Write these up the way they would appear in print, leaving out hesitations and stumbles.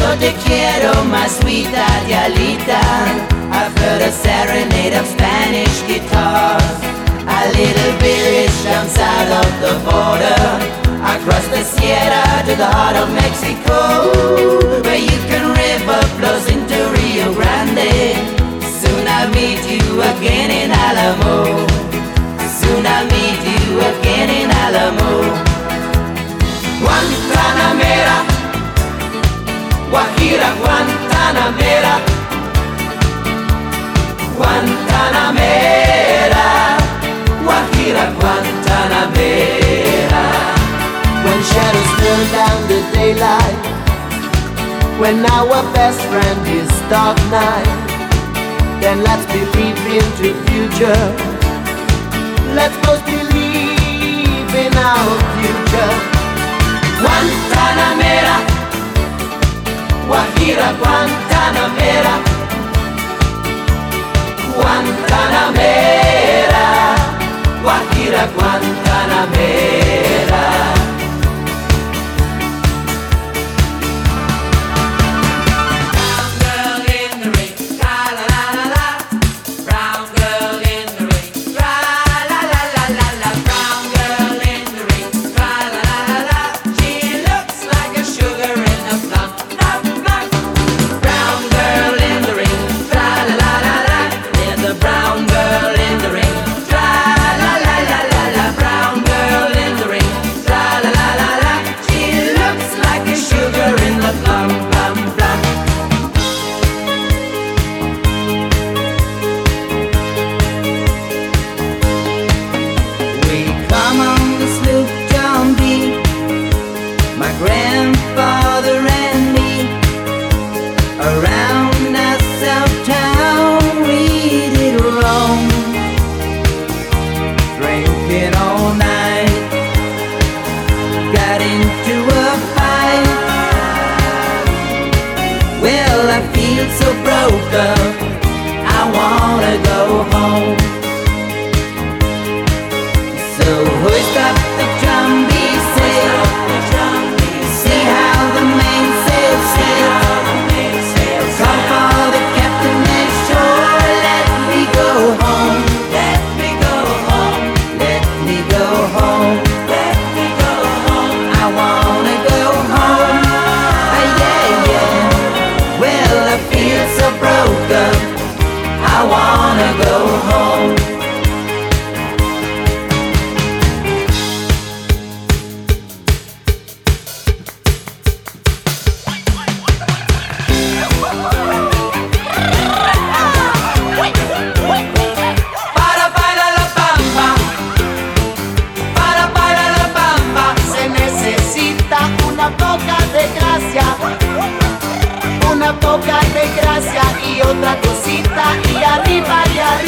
Yo te quiero, my sweet Adialita. I've heard a serenade of Spanish guitars. A little village down south of the border, across the Sierra to the heart of Mexico, where you can river flows into Rio Grande. Soon I'll meet you again in Alamo. Soon I'll meet you again in Alamo. Guantanamera, Guajira, Guantanamera, Guantanamera, Guajira, Guantanamera. When shadows turn down the daylight, when our best friend is dark night, then let's believe into future. Let's both believe in our future. Guantanamera, Guajira, Guantanamera, Guantanamera, Guajira, Guantanamera.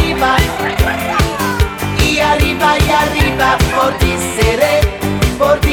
Por ti